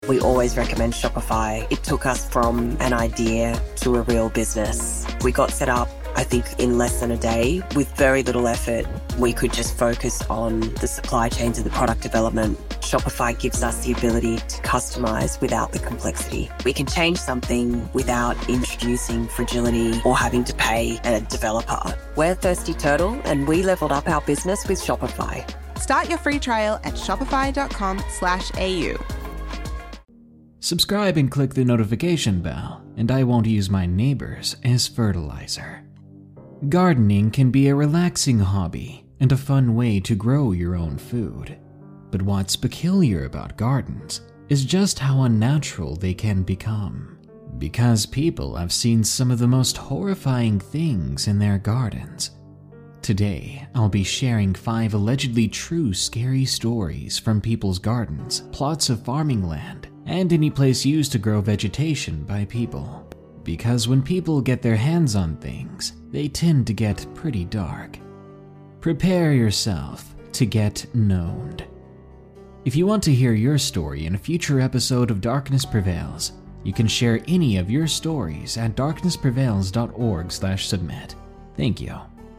We always recommend Shopify. It took us from an idea to a real business. We got set up, I think, in less than a day. With very little effort, we could just focus on the supply chains and the product development. Shopify gives us the ability to customize without the complexity. We can change something without introducing fragility or having to pay a developer. We're Thirsty Turtle, and we leveled up our business with Shopify. Start your free trial at shopify.com/au. Subscribe and click the notification bell, and I won't use my neighbors as fertilizer. Gardening can be a relaxing hobby and a fun way to grow your own food. But what's peculiar about gardens is just how unnatural they can become. Because people have seen some of the most horrifying things in their gardens. Today, I'll be sharing 5 allegedly true scary stories from people's gardens, plots of farming land, and any place used to grow vegetation by people. Because when people get their hands on things, they tend to get pretty dark. Prepare yourself to get known. If you want to hear your story in a future episode of Darkness Prevails, you can share any of your stories at darknessprevails.org/submit. Thank you.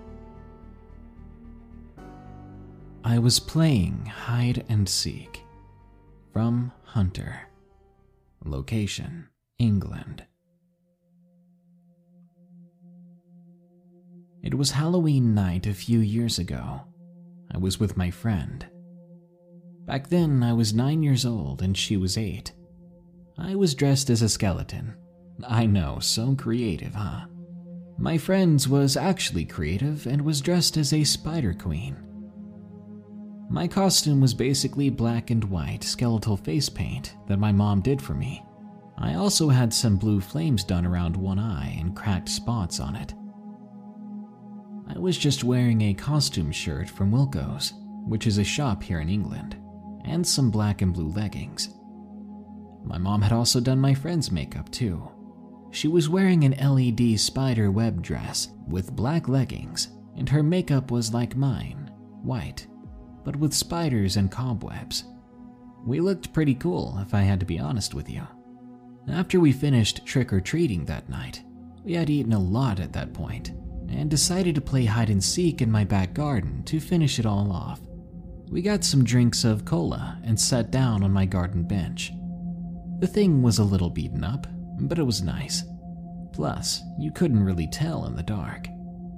I was playing hide and seek. From Hunter. Location, England. It was Halloween night a few years ago. I was with my friend. Back then, I was 9 years old and she was 8. I was dressed as a skeleton. I know, so creative, huh? My friend was actually creative and was dressed as a spider queen. My costume was basically black and white skeletal face paint that my mom did for me. I also had some blue flames done around one eye and cracked spots on it. I was just wearing a costume shirt from Wilko's, which is a shop here in England, and some black and blue leggings. My mom had also done my friend's makeup too. She was wearing an LED spider web dress with black leggings, and her makeup was like mine, white, but with spiders and cobwebs. We looked pretty cool, if I had to be honest with you. After we finished trick-or-treating that night, we had eaten a lot at that point, and decided to play hide-and-seek in my back garden to finish it all off. We got some drinks of cola and sat down on my garden bench. The thing was a little beaten up, but it was nice. Plus, you couldn't really tell in the dark.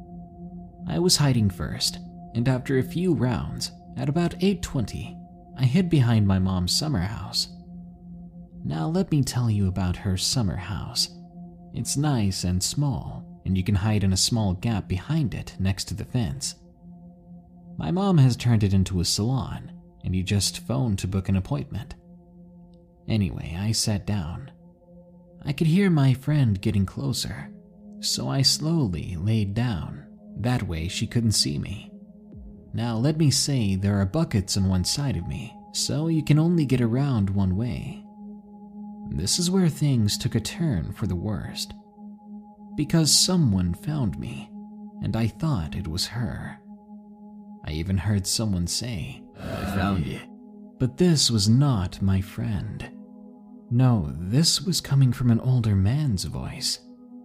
I was hiding first, and after a few rounds, at about 8:20, I hid behind my mom's summer house. Now let me tell you about her summer house. It's nice and small, and you can hide in a small gap behind it next to the fence. My mom has turned it into a salon, and you just phone to book an appointment. Anyway, I sat down. I could hear my friend getting closer, so I slowly laid down. That way she couldn't see me. Now let me say there are buckets on one side of me, so you can only get around one way. This is where things took a turn for the worst. Because someone found me, and I thought it was her. I even heard someone say, "I found you." But this was not my friend. No, this was coming from an older man's voice.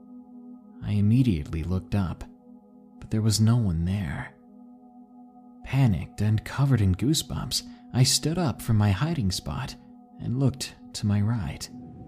I immediately looked up, but there was no one there. Panicked and covered in goosebumps, I stood up from my hiding spot and looked to my right.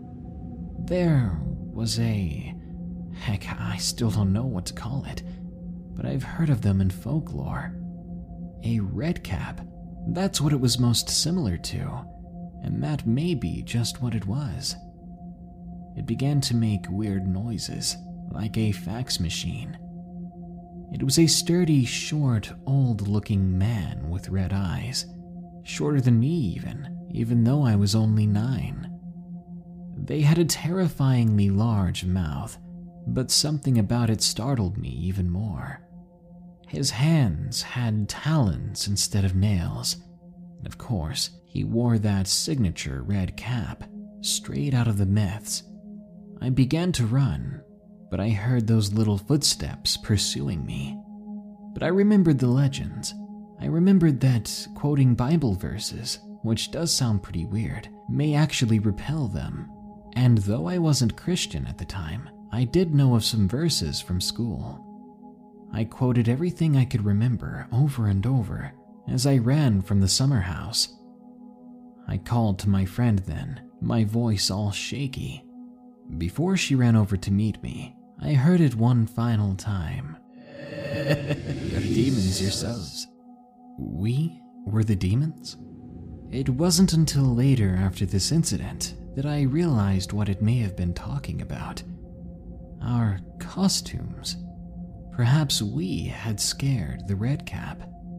There was heck, I still don't know what to call it, but I've heard of them in folklore. A redcap, that's what it was most similar to, and that may be just what it was. It began to make weird noises, like a fax machine. It was a sturdy, short, old-looking man with red eyes, shorter than me even though I was only 9. They had a terrifyingly large mouth, but something about it startled me even more. His hands had talons instead of nails, and of course, he wore that signature red cap, straight out of the myths. I began to run, but I heard those little footsteps pursuing me. But I remembered the legends. I remembered that quoting Bible verses which does sound pretty weird, may actually repel them. And though I wasn't Christian at the time, I did know of some verses from school. I quoted everything I could remember over and over as I ran from the summer house. I called to my friend then, my voice all shaky. Before she ran over to meet me, I heard it one final time. You're demons yourselves. We were the demons? It wasn't until later after this incident that I realized what it may have been talking about. Our costumes. Perhaps we had scared the Redcap.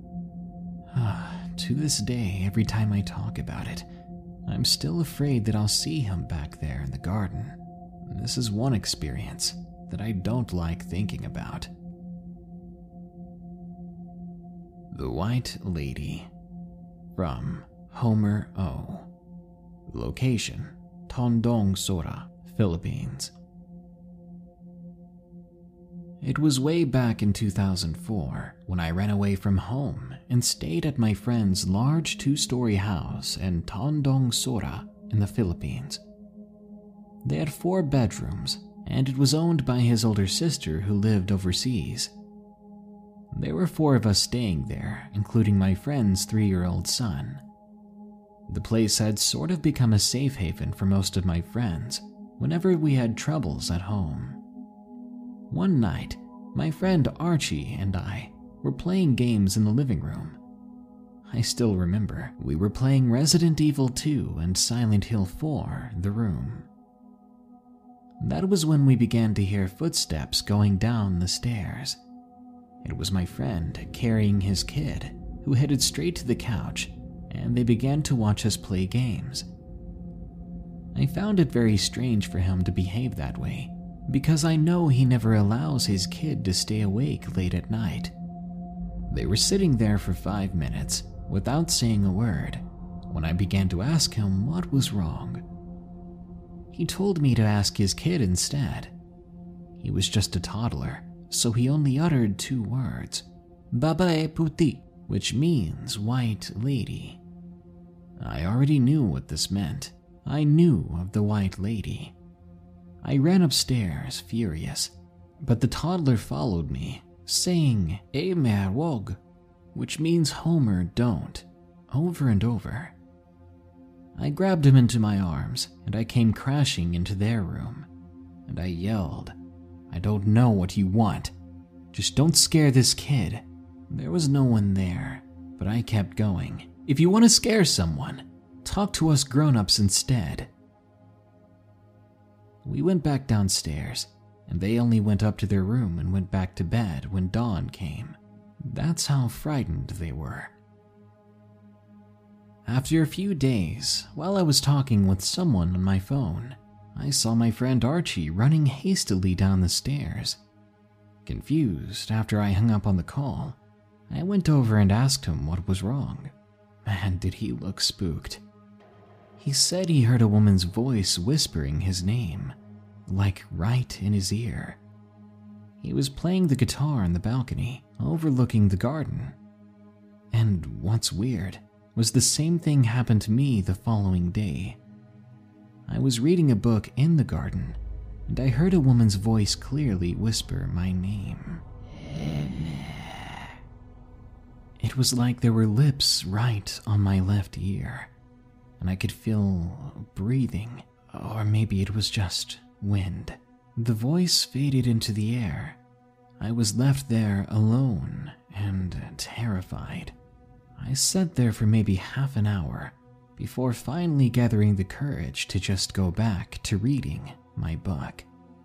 To this day, every time I talk about it, I'm still afraid that I'll see him back there in the garden. This is one experience that I don't like thinking about. The White Lady, from Homer O. Location, Tondong Sora, Philippines. It was way back in 2004 when I ran away from home and stayed at my friend's large 2-story house in Tondong Sora in the Philippines. They had 4 bedrooms, and it was owned by his older sister who lived overseas. There were 4 of us staying there, including my friend's 3-year-old son. The place had sort of become a safe haven for most of my friends whenever we had troubles at home. One night, my friend Archie and I were playing games in the living room. I still remember we were playing Resident Evil 2 and Silent Hill 4 in the room. That was when we began to hear footsteps going down the stairs. It was my friend carrying his kid, who headed straight to the couch, and they began to watch us play games. I found it very strange for him to behave that way, because I know he never allows his kid to stay awake late at night. They were sitting there for 5 minutes without saying a word when I began to ask him what was wrong. He told me to ask his kid instead. He was just a toddler, so he only uttered 2 words, "Babae puti," which means white lady. I already knew what this meant. I knew of the White Lady. I ran upstairs, furious, but the toddler followed me, saying, "Emer wog," which means Homer, don't, over and over. I grabbed him into my arms, and I came crashing into their room, and I yelled, "I don't know what you want. Just don't scare this kid." There was no one there, but I kept going. "If you want to scare someone, talk to us grown-ups instead." We went back downstairs, and they only went up to their room and went back to bed when dawn came. That's how frightened they were. After a few days, while I was talking with someone on my phone, I saw my friend Archie running hastily down the stairs. Confused after I hung up on the call, I went over and asked him what was wrong. Man, did he look spooked. He said he heard a woman's voice whispering his name, like right in his ear. He was playing the guitar in the balcony, overlooking the garden. And what's weird was the same thing happened to me the following day. I was reading a book in the garden, and I heard a woman's voice clearly whisper my name. It was like there were lips right on my left ear, and I could feel breathing, or maybe it was just wind. The voice faded into the air. I was left there alone and terrified. I sat there for maybe half an hour before finally gathering the courage to just go back to reading my book.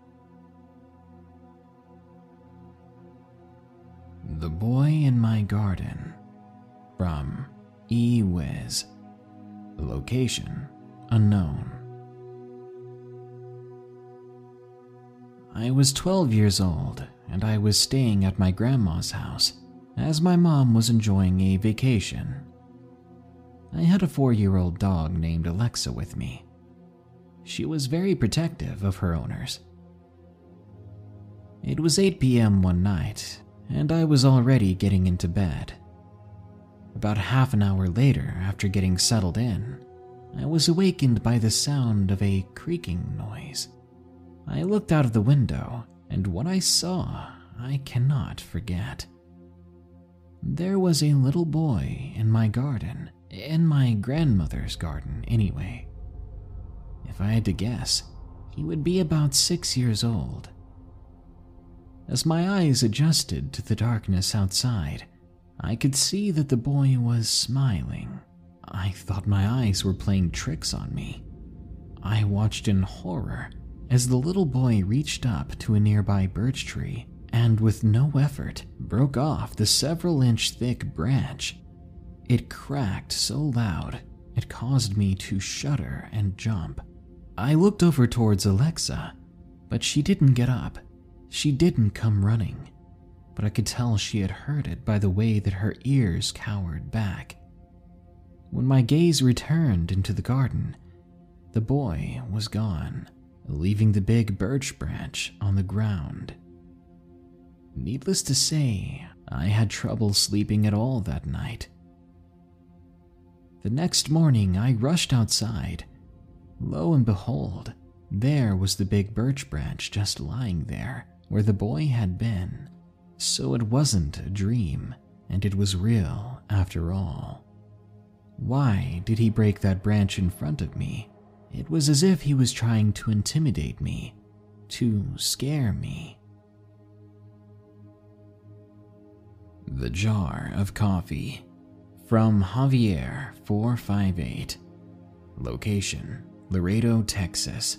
The Boy in My Garden, from eWiz. Location unknown. I was 12 years old, and I was staying at my grandma's house as my mom was enjoying a vacation. I had a 4-year-old dog named Alexa with me. She was very protective of her owners. It was 8 p.m. one night, and I was already getting into bed. About half an hour later, after getting settled in, I was awakened by the sound of a creaking noise. I looked out of the window, and what I saw I cannot forget. There was a little boy in my garden, in my grandmother's garden anyway. If I had to guess, he would be about 6 years old. As my eyes adjusted to the darkness outside, I could see that the boy was smiling. I thought my eyes were playing tricks on me. I watched in horror as the little boy reached up to a nearby birch tree and with no effort broke off the several-inch thick branch. It cracked so loud it caused me to shudder and jump. I looked over towards Alexa, but she didn't get up. She didn't come running, but I could tell she had heard it by the way that her ears cowered back. When my gaze returned into the garden, the boy was gone, leaving the big birch branch on the ground. Needless to say, I had trouble sleeping at all that night. The next morning, I rushed outside. Lo and behold, there was the big birch branch just lying there where the boy had been. So it wasn't a dream, and it was real after all. Why did he break that branch in front of me? It was as if he was trying to intimidate me, to scare me. The Jar of Coffee, from Javier 458. Location, Laredo, Texas.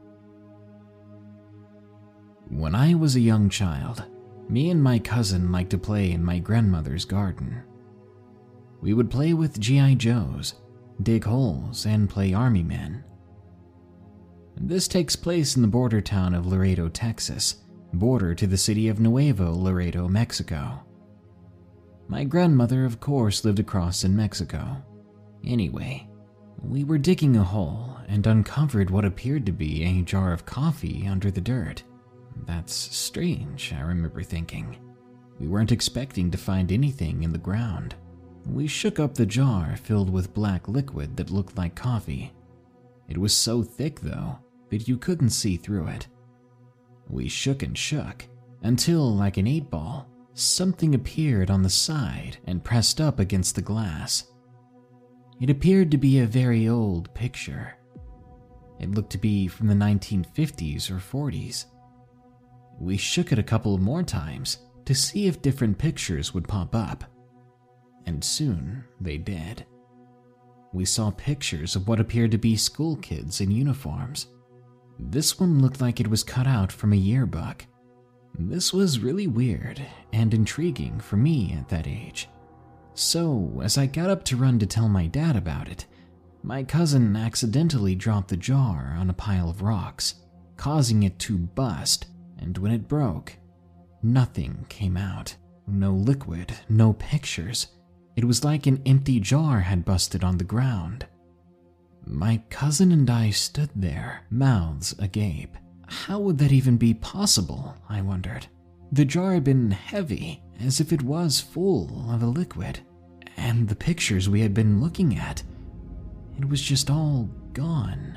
When I was a young child, me and my cousin liked to play in my grandmother's garden. We would play with G.I. Joes, dig holes, and play army men. This takes place in the border town of Laredo, Texas, border to the city of Nuevo Laredo, Mexico. My grandmother, of course, lived across in Mexico. Anyway, we were digging a hole and uncovered what appeared to be a jar of coffee under the dirt. That's strange, I remember thinking. We weren't expecting to find anything in the ground. We shook up the jar filled with black liquid that looked like coffee. It was so thick, though, that you couldn't see through it. We shook and shook, until, like an 8-ball, something appeared on the side and pressed up against the glass. It appeared to be a very old picture. It looked to be from the 1950s or 40s. We shook it a couple more times to see if different pictures would pop up. And soon they did. We saw pictures of what appeared to be school kids in uniforms. This one looked like it was cut out from a yearbook. This was really weird and intriguing for me at that age. So, as I got up to run to tell my dad about it, my cousin accidentally dropped the jar on a pile of rocks, causing it to bust, and when it broke, nothing came out. No liquid, no pictures. It was like an empty jar had busted on the ground. My cousin and I stood there, mouths agape. How would that even be possible, I wondered. The jar had been heavy, as if it was full of a liquid, and the pictures we had been looking at, it was just all gone.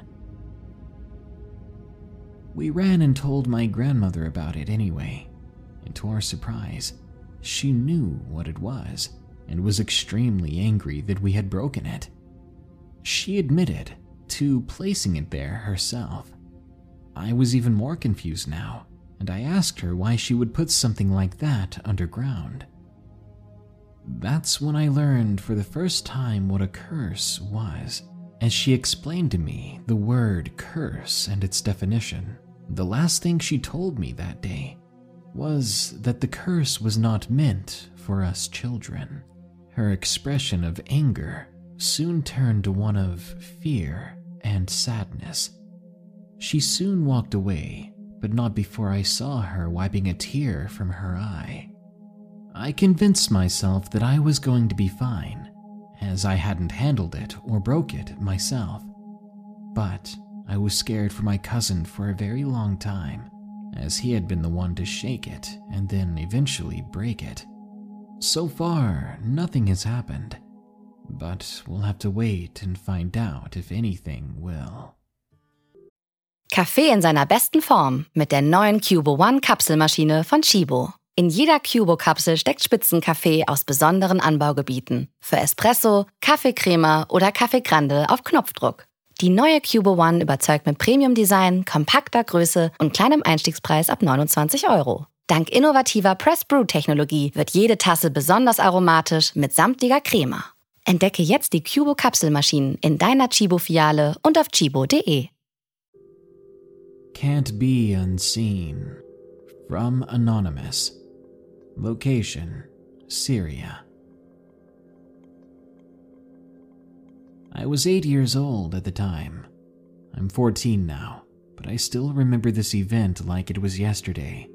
We ran and told my grandmother about it anyway, and to our surprise, she knew what it was and was extremely angry that we had broken it. She admitted to placing it there herself. I was even more confused now, and I asked her why she would put something like that underground. That's when I learned for the first time what a curse was, as she explained to me the word curse and its definition. The last thing she told me that day was that the curse was not meant for us children. Her expression of anger soon turned to one of fear and sadness. She soon walked away, but not before I saw her wiping a tear from her eye. I convinced myself that I was going to be fine, as I hadn't handled it or broke it myself. But I was scared for my cousin for a very long time, as he had been the one to shake it and then eventually break it. So far, nothing has happened, but we'll have to wait and find out if anything will. Kaffee in seiner besten Form mit der neuen Cubo One Kapselmaschine von Chibo. In jeder Cubo-Kapsel steckt Spitzenkaffee aus besonderen Anbaugebieten. Für Espresso, Kaffeecrema oder Kaffee Grande auf Knopfdruck. Die neue Cubo One überzeugt mit Premium-Design, kompakter Größe und kleinem Einstiegspreis ab 29 €. Dank innovativer Press-Brew-Technologie wird jede Tasse besonders aromatisch mit samtiger Crema. Entdecke jetzt die Cubo-Kapselmaschinen in deiner Chibo-Filiale und auf chibo.de. Can't be unseen. From Anonymous. Location, Syria. I was 8 years old at the time. I'm 14 now, but I still remember this event like it was yesterday.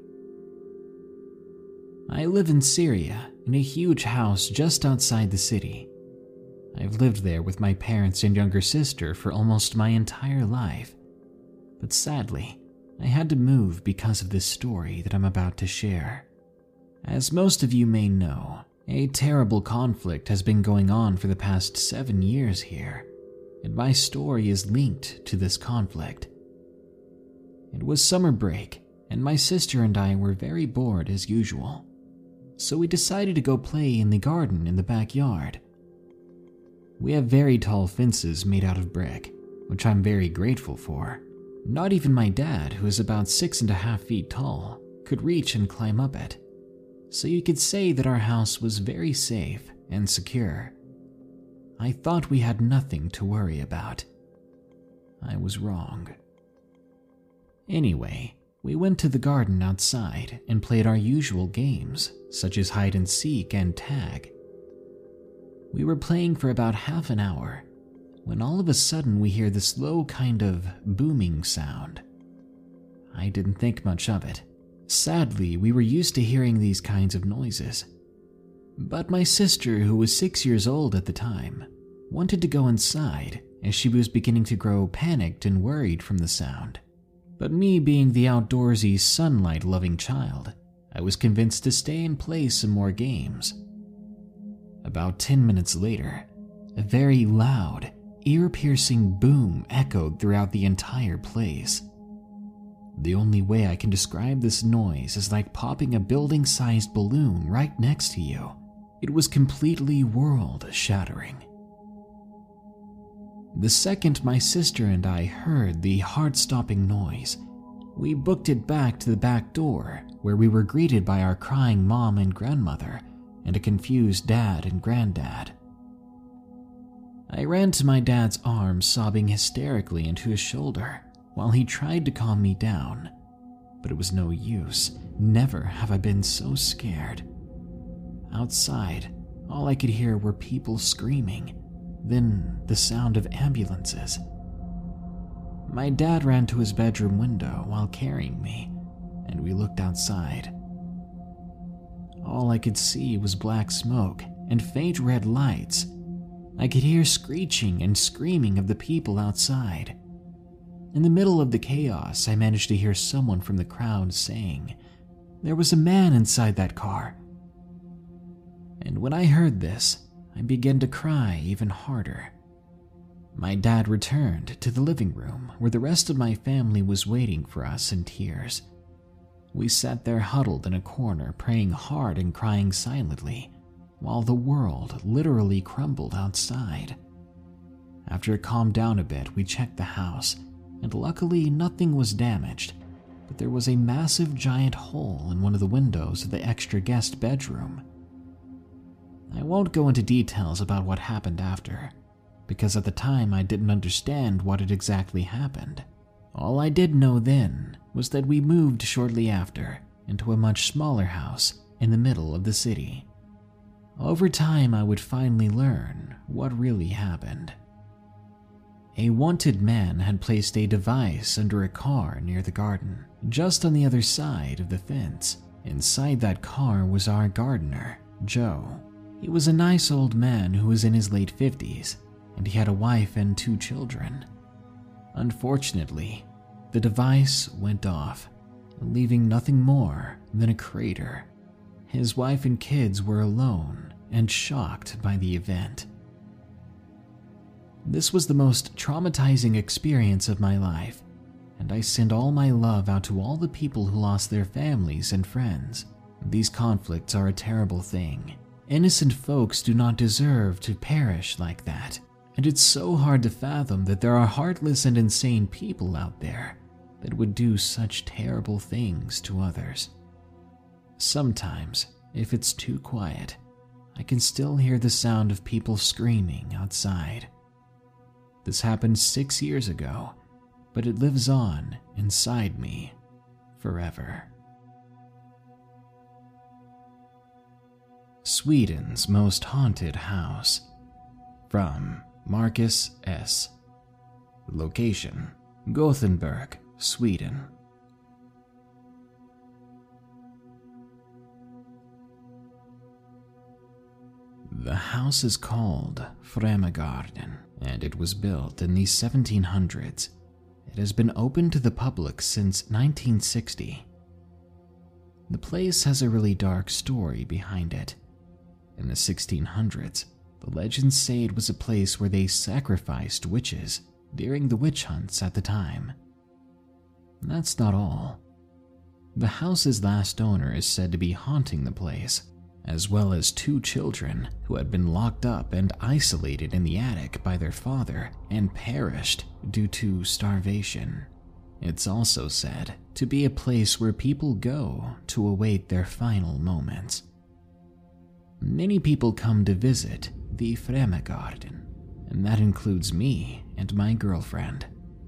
I live in Syria, in a huge house just outside the city. I've lived there with my parents and younger sister for almost my entire life. But sadly, I had to move because of this story that I'm about to share. As most of you may know, a terrible conflict has been going on for the past 7 years here, and my story is linked to this conflict. It was summer break, and my sister and I were very bored as usual, so we decided to go play in the garden in the backyard. We have very tall fences made out of brick, which I'm very grateful for. Not even my dad, who is about 6.5 feet tall, could reach and climb up it. So you could say that our house was very safe and secure. I thought we had nothing to worry about. I was wrong. Anyway, we went to the garden outside and played our usual games, such as hide and seek and tag. We were playing for about half an hour, when all of a sudden we hear this low kind of booming sound. I didn't think much of it. Sadly, we were used to hearing these kinds of noises. But my sister, who was 6 years old at the time, wanted to go inside as she was beginning to grow panicked and worried from the sound. But me being the outdoorsy, sunlight-loving child, I was convinced to stay and play some more games. About 10 minutes later, a very loud, ear-piercing boom echoed throughout the entire place. The only way I can describe this noise is like popping a building-sized balloon right next to you. It was completely world-shattering. The second my sister and I heard the heart-stopping noise, we booked it back to the back door, where we were greeted by our crying mom and grandmother and a confused dad and granddad. I ran to my dad's arms, sobbing hysterically into his shoulder, while he tried to calm me down, but it was no use. Never have I been so scared. Outside, all I could hear were people screaming, then the sound of ambulances. My dad ran to his bedroom window while carrying me, and we looked outside. All I could see was black smoke and faint red lights. I could hear screeching and screaming of the people outside. In the middle of the chaos, I managed to hear someone from the crowd saying, "There was a man inside that car." And when I heard this, I began to cry even harder. My dad returned to the living room where the rest of my family was waiting for us in tears. We sat there huddled in a corner, praying hard and crying silently, while the world literally crumbled outside. After it calmed down a bit, we checked the house, and luckily nothing was damaged, but there was a massive giant hole in one of the windows of the extra guest bedroom. I won't go into details about what happened after, because at the time I didn't understand what had exactly happened. All I did know then was that we moved shortly after into a much smaller house in the middle of the city. Over time, I would finally learn what really happened. A wanted man had placed a device under a car near the garden, just on the other side of the fence. Inside that car was our gardener, Joe. He was a nice old man who was in his late 50s, and he had a wife and 2 children. Unfortunately, the device went off, leaving nothing more than a crater. His wife and kids were alone and shocked by the event. This was the most traumatizing experience of my life, and I send all my love out to all the people who lost their families and friends. These conflicts are a terrible thing. Innocent folks do not deserve to perish like that, and it's so hard to fathom that there are heartless and insane people out there that would do such terrible things to others. Sometimes, if it's too quiet, I can still hear the sound of people screaming outside. This happened 6 years ago, but it lives on inside me forever. Sweden's Most Haunted House, from Marcus S. Location: Gothenburg, Sweden. The house is called Främmegarden, and it was built in the 1700s. It has been open to the public since 1960. The place has a really dark story behind it. In the 1600s, the legends say it was a place where they sacrificed witches during the witch hunts at the time. That's not all. The house's last owner is said to be haunting the place, as well as 2 children who had been locked up and isolated in the attic by their father and perished due to starvation. It's also said to be a place where people go to await their final moments. Many people come to visit the Främmegarden, and that includes me and my girlfriend.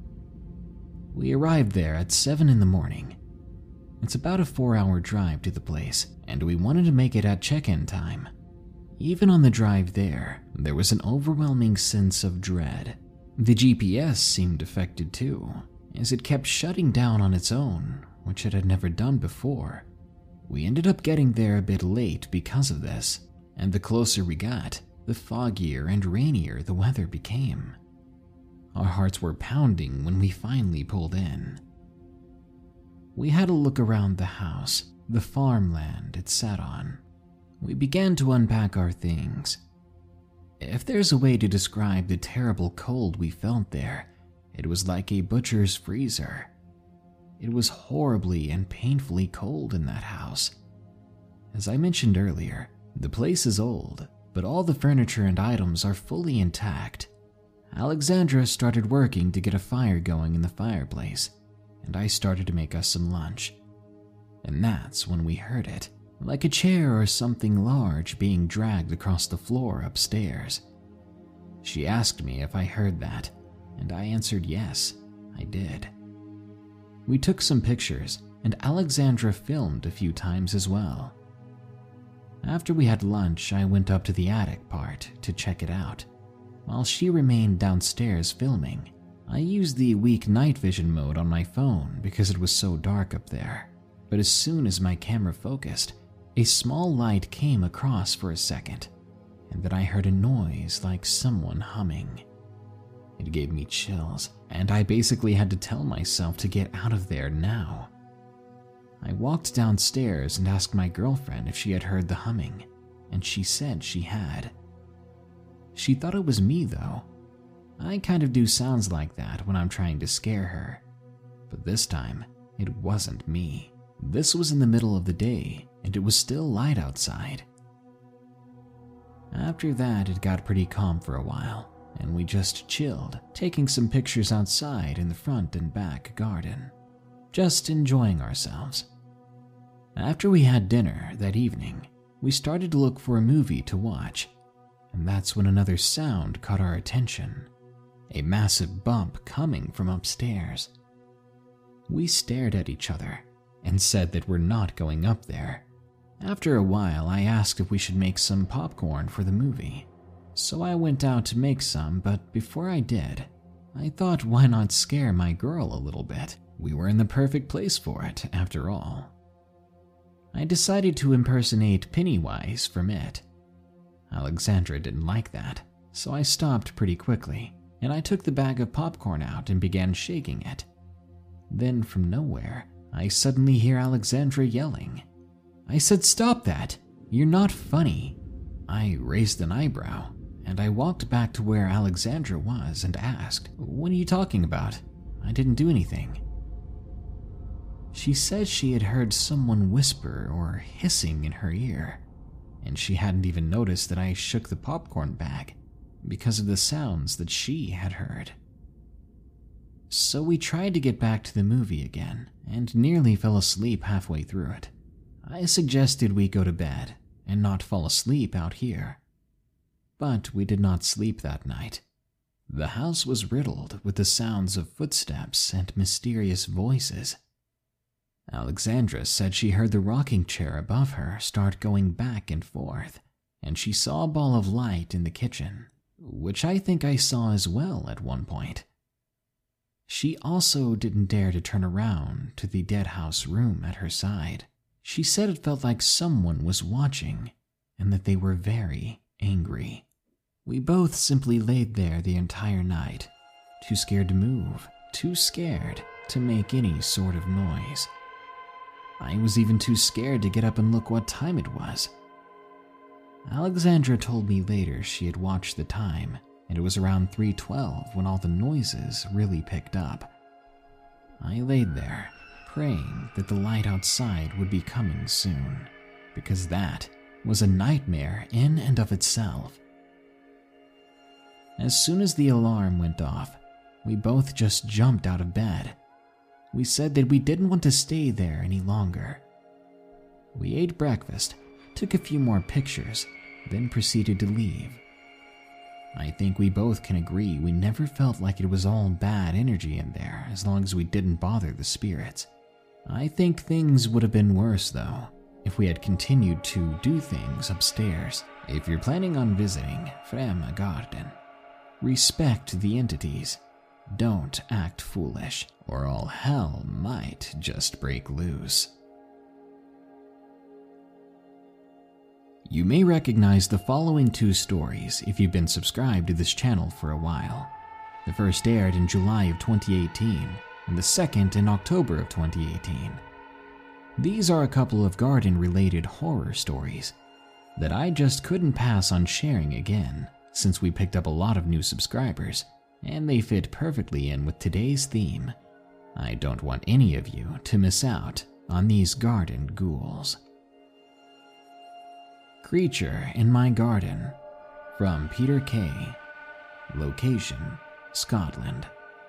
We arrived there at 7 in the morning. It's about a 4-hour drive to the place, and we wanted to make it at check-in time. Even on the drive there was an overwhelming sense of dread. The GPS seemed affected too, as it kept shutting down on its own, which it had never done before. We ended up getting there a bit late because of this, and the closer we got, the foggier and rainier the weather became. Our hearts were pounding when we finally pulled in. We had a look around the house, the farmland it sat on. We began to unpack our things. If there's a way to describe the terrible cold we felt there, it was like a butcher's freezer. It was horribly and painfully cold in that house. As I mentioned earlier, the place is old, but all the furniture and items are fully intact. Alexandra started working to get a fire going in the fireplace, and I started to make us some lunch. And that's when we heard it, like a chair or something large being dragged across the floor upstairs. She asked me if I heard that, and I answered yes, I did. We took some pictures, and Alexandra filmed a few times as well. After we had lunch, I went up to the attic part to check it out. While she remained downstairs filming, I used the weak night vision mode on my phone because it was so dark up there. But as soon as my camera focused, a small light came across for a second, and then I heard a noise like someone humming. It gave me chills, and I basically had to tell myself to get out of there now. I walked downstairs and asked my girlfriend if she had heard the humming, and she said she had. She thought it was me though. I kind of do sounds like that when I'm trying to scare her, but this time it wasn't me. This was in the middle of the day, and it was still light outside. After that, it got pretty calm for a while, and we just chilled, taking some pictures outside in the front and back garden, just enjoying ourselves. After we had dinner that evening, we started to look for a movie to watch, and that's when another sound caught our attention, a massive bump coming from upstairs. We stared at each other and said that we're not going up there. After a while, I asked if we should make some popcorn for the movie, so I went out to make some, but before I did, I thought why not scare my girl a little bit? We were in the perfect place for it, after all. I decided to impersonate Pennywise from It. Alexandra didn't like that, so I stopped pretty quickly, and I took the bag of popcorn out and began shaking it. Then from nowhere, I suddenly hear Alexandra yelling. I said, "Stop that! You're not funny!" I raised an eyebrow, and I walked back to where Alexandra was and asked, "What are you talking about? I didn't do anything." She said she had heard someone whisper or hissing in her ear, and she hadn't even noticed that I shook the popcorn bag because of the sounds that she had heard. So we tried to get back to the movie again and nearly fell asleep halfway through it. I suggested we go to bed and not fall asleep out here. But we did not sleep that night. The house was riddled with the sounds of footsteps and mysterious voices. Alexandra said she heard the rocking chair above her start going back and forth, and she saw a ball of light in the kitchen, which I think I saw as well at one point. She also didn't dare to turn around to the dead house room at her side. She said it felt like someone was watching and that they were very angry. We both simply laid there the entire night, too scared to move, too scared to make any sort of noise. I was even too scared to get up and look what time it was. Alexandra told me later she had watched the time, and it was around 3:12 when all the noises really picked up. I laid there, praying that the light outside would be coming soon, because that was a nightmare in and of itself. As soon as the alarm went off, we both just jumped out of bed. We said that we didn't want to stay there any longer. We ate breakfast, took a few more pictures, then proceeded to leave. I think we both can agree we never felt like it was all bad energy in there as long as we didn't bother the spirits. I think things would have been worse though if we had continued to do things upstairs. If you're planning on visiting Fremma Garden, respect the entities. Don't act foolish, or all hell might just break loose. You may recognize the following two stories if you've been subscribed to this channel for a while. The first aired in July of 2018, and the second in October of 2018. These are a couple of garden-related horror stories that I just couldn't pass on sharing again, since we picked up a lot of new subscribers, and they fit perfectly in with today's theme. I don't want any of you to miss out on these garden ghouls. Creature in My Garden, from Peter K. Location, Scotland.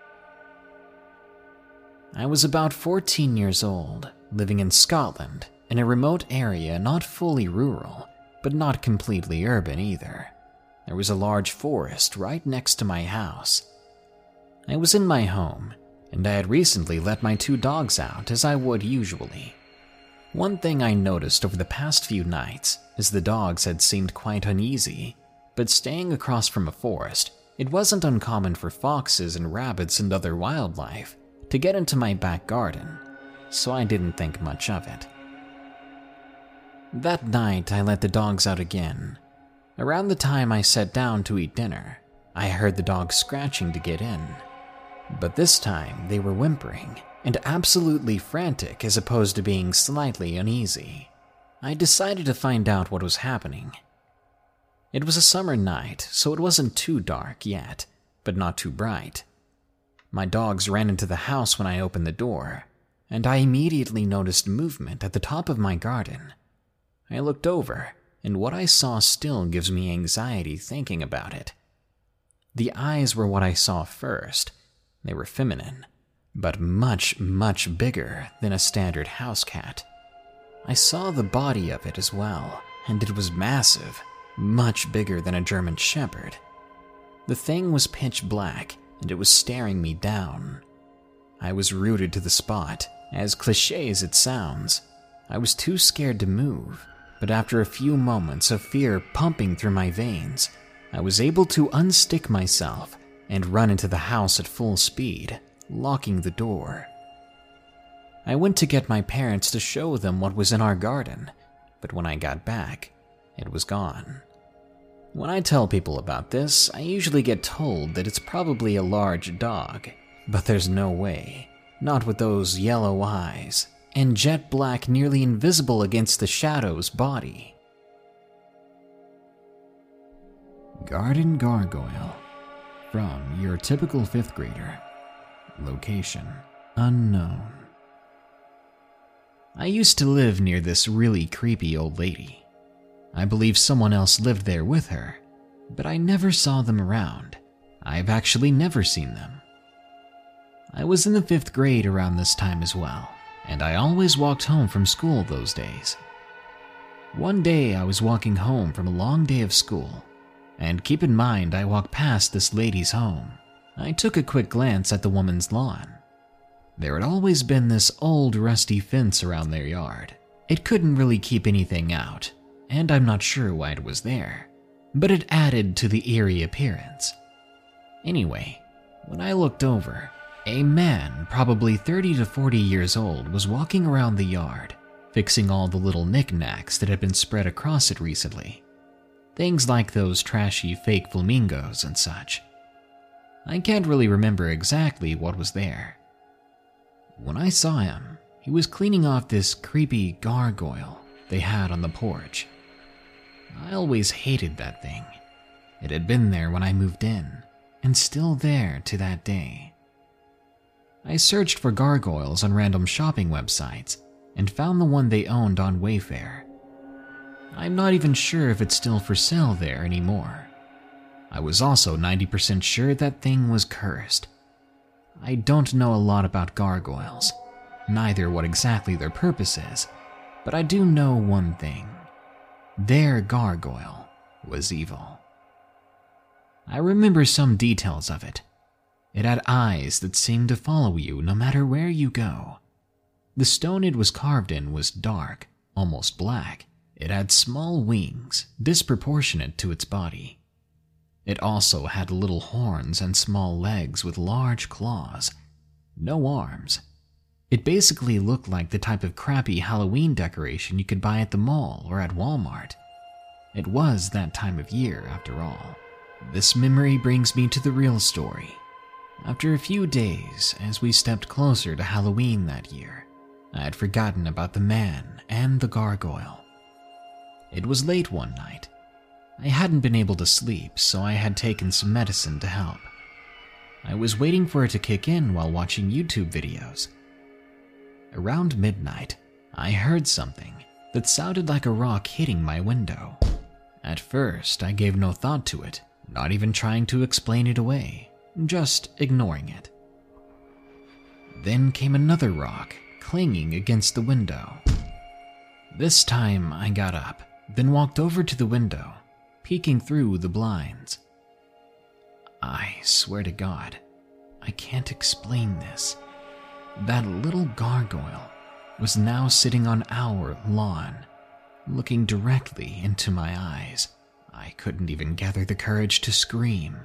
I was about 14 years old, living in Scotland, in a remote area not fully rural, but not completely urban either. There was a large forest right next to my house. I was in my home, and I had recently let my 2 dogs out as I would usually. One thing I noticed over the past few nights is the dogs had seemed quite uneasy, but staying across from a forest, it wasn't uncommon for foxes and rabbits and other wildlife to get into my back garden, so I didn't think much of it. That night I let the dogs out again. Around the time I sat down to eat dinner, I heard the dogs scratching to get in. But this time they were whimpering and absolutely frantic as opposed to being slightly uneasy. I decided to find out what was happening. It was a summer night, so it wasn't too dark yet, but not too bright. My dogs ran into the house when I opened the door, and I immediately noticed movement at the top of my garden. I looked over, and what I saw still gives me anxiety thinking about it. The eyes were what I saw first. They were feminine, but much, much bigger than a standard house cat. I saw the body of it as well, and it was massive, much bigger than a German Shepherd. The thing was pitch black, and it was staring me down. I was rooted to the spot, as cliché as it sounds. I was too scared to move, but after a few moments of fear pumping through my veins, I was able to unstick myself and run into the house at full speed, locking the door. I went to get my parents to show them what was in our garden, but when I got back, it was gone. When I tell people about this, I usually get told that it's probably a large dog, but there's no way, not with those yellow eyes, and jet black nearly invisible against the shadow's body. Garden Gargoyle. From your typical 5th grader. Location unknown. I used to live near this really creepy old lady. I believe someone else lived there with her, but I never saw them around. I've actually never seen them. I was in the 5th grade around this time as well, and I always walked home from school those days. One day I was walking home from a long day of school, and keep in mind I walked past this lady's home. I took a quick glance at the woman's lawn. There had always been this old rusty fence around their yard. It couldn't really keep anything out, and I'm not sure why it was there, but it added to the eerie appearance. Anyway, when I looked over, a man, probably 30 to 40 years old, was walking around the yard, fixing all the little knickknacks that had been spread across it recently. Things like those trashy fake flamingos and such. I can't really remember exactly what was there. When I saw him, he was cleaning off this creepy gargoyle they had on the porch. I always hated that thing. It had been there when I moved in, and still there to that day. I searched for gargoyles on random shopping websites and found the one they owned on Wayfair. I'm not even sure if it's still for sale there anymore. I was also 90% sure that thing was cursed. I don't know a lot about gargoyles, neither what exactly their purpose is, but I do know one thing. Their gargoyle was evil. I remember some details of it. It had eyes that seemed to follow you no matter where you go. The stone it was carved in was dark, almost black. It had small wings, disproportionate to its body. It also had little horns and small legs with large claws. No arms. It basically looked like the type of crappy Halloween decoration you could buy at the mall or at Walmart. It was that time of year, after all. This memory brings me to the real story. After a few days, as we stepped closer to Halloween that year, I had forgotten about the man and the gargoyle. It was late one night. I hadn't been able to sleep, so I had taken some medicine to help. I was waiting for it to kick in while watching YouTube videos. Around midnight, I heard something that sounded like a rock hitting my window. At first, I gave no thought to it, not even trying to explain it away, just ignoring it. Then came another rock, clanging against the window. This time, I got up, then walked over to the window, peeking through the blinds. I swear to God, I can't explain this. That little gargoyle was now sitting on our lawn, looking directly into my eyes. I couldn't even gather the courage to scream.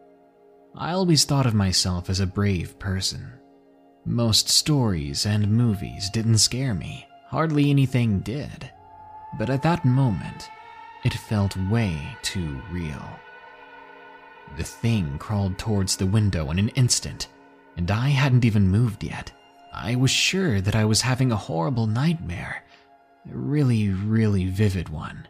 I always thought of myself as a brave person. Most stories and movies didn't scare me, hardly anything did. But at that moment, it felt way too real. The thing crawled towards the window in an instant, and I hadn't even moved yet. I was sure that I was having a horrible nightmare, a really, really vivid one.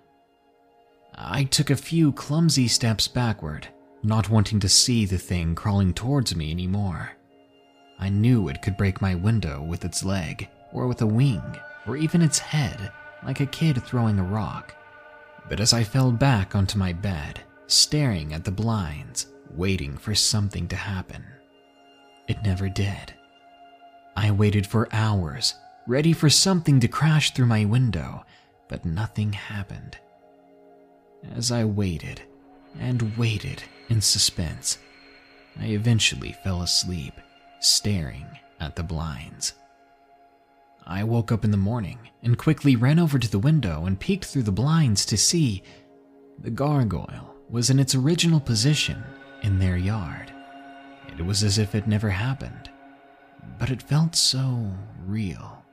I took a few clumsy steps backward, not wanting to see the thing crawling towards me anymore. I knew it could break my window with its leg, or with a wing, or even its head, like a kid throwing a rock. But as I fell back onto my bed, staring at the blinds, waiting for something to happen, it never did. I waited for hours, ready for something to crash through my window, but nothing happened. As I waited and waited in suspense, I eventually fell asleep, staring at the blinds. I woke up in the morning and quickly ran over to the window and peeked through the blinds to see the gargoyle was in its original position in their yard. It was as if it never happened, but it felt so real.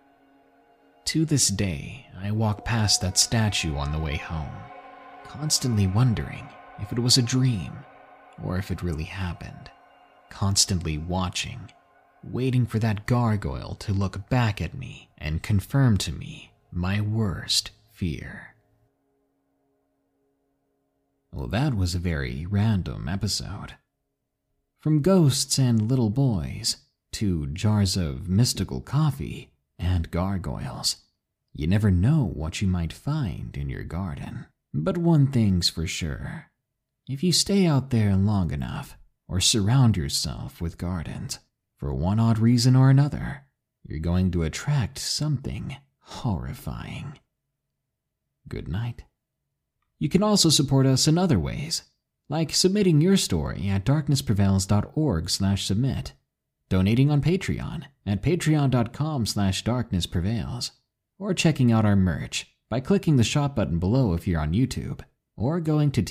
To this day, I walk past that statue on the way home, constantly wondering if it was a dream or if it really happened, constantly watching, waiting for that gargoyle to look back at me and confirm to me my worst fear. Well, that was a very random episode. From ghosts and little boys to jars of mystical coffee and gargoyles, you never know what you might find in your garden. But one thing's for sure. If you stay out there long enough or surround yourself with gardens, for one odd reason or another, you're going to attract something horrifying. Good night. You can also support us in other ways, like submitting your story at darknessprevails.org/submit, donating on Patreon at patreon.com/darknessprevails, or checking out our merch by clicking the shop button below if you're on YouTube, or going to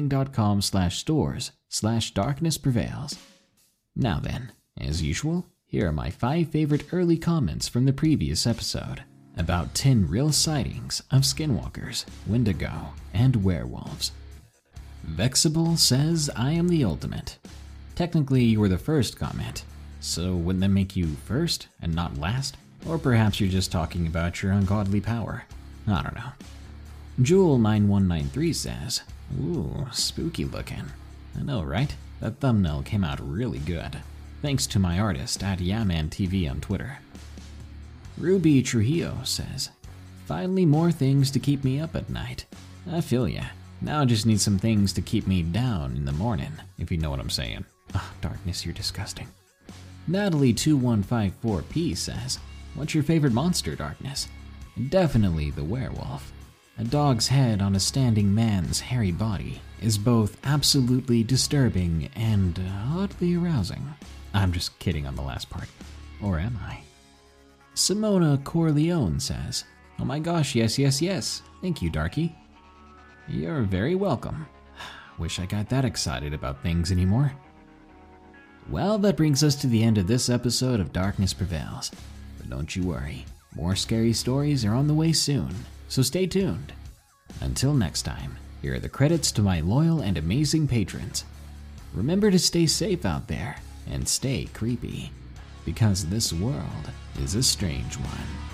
teespring.com/stores/darknessprevails. Now then, as usual, here are my 5 favorite early comments from the previous episode about 10 real sightings of skinwalkers, Wendigo, and werewolves. Vexable says, I am the ultimate. Technically, you were the first comment, so wouldn't that make you first and not last? Or perhaps you're just talking about your ungodly power. I don't know. Jewel9193 says, ooh, spooky looking. I know, right? That thumbnail came out really good. Thanks to my artist at YamanTV on Twitter. Ruby Trujillo says, finally more things to keep me up at night. I feel ya. Now I just need some things to keep me down in the morning, if you know what I'm saying. Darkness, you're disgusting. Natalie2154P says, what's your favorite monster, Darkness? Definitely the werewolf. A dog's head on a standing man's hairy body is both absolutely disturbing and oddly arousing. I'm just kidding on the last part. Or am I? Simona Corleone says, oh my gosh, yes. Thank you, Darky. You're very welcome. Wish I got that excited about things anymore. Well, that brings us to the end of this episode of Darkness Prevails. But don't you worry, more scary stories are on the way soon, so stay tuned. Until next time, here are the credits to my loyal and amazing patrons. Remember to stay safe out there and stay creepy, because this world is a strange one.